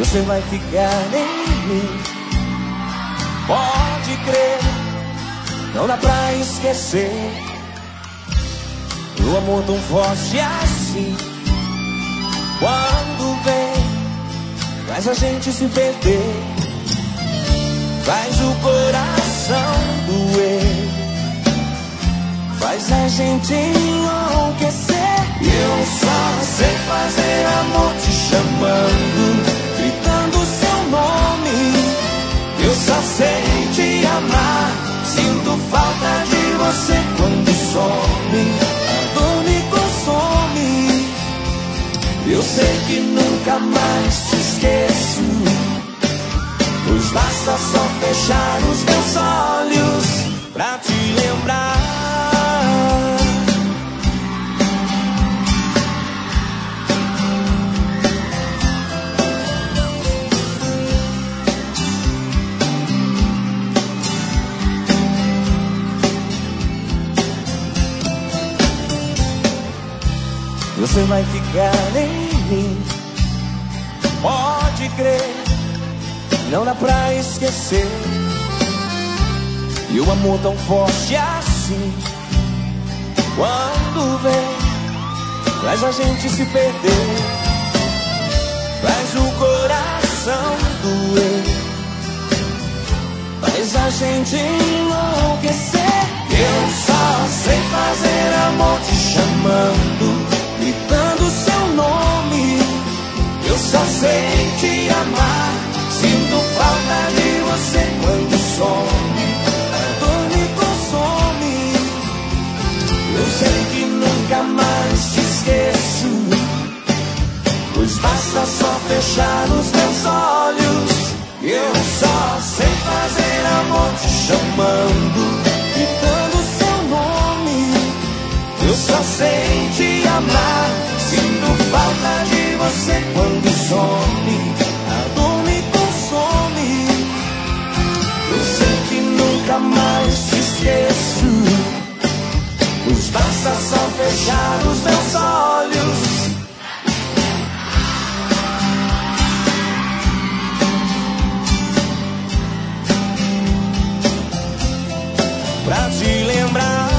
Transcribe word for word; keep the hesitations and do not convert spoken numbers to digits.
Você vai ficar em mim, pode crer, não dá pra esquecer o amor tão forte assim. Quando vem, faz a gente se perder, faz o coração doer, faz a gente enlouquecer. Eu só sei fazer amor te chamando, gritando seu nome. Eu só sei te amar, sinto falta de você quando some, a dor me consome. Eu sei que nunca mais te esqueço, pois basta só fechar os meus olhos pra te lembrar. Você vai ficar em mim, pode crer, não dá pra esquecer. E o amor tão forte assim, quando vem, faz a gente se perder, faz o coração doer, faz a gente enlouquecer. Eu só sei fazer amor te chamando, gritando seu nome. Eu só sei te amar, sinto falta de você quando some, a dor me consome. Eu sei que nunca mais te esqueço, pois basta só fechar os meus olhos. Eu só sei fazer amor te chamando, gritando seu nome. Eu só sei te amar, sinto falta de você quando some, a dor me consome. Eu sei que nunca mais te esqueço, pois basta só fechar os meus olhos. Pra te lembrar.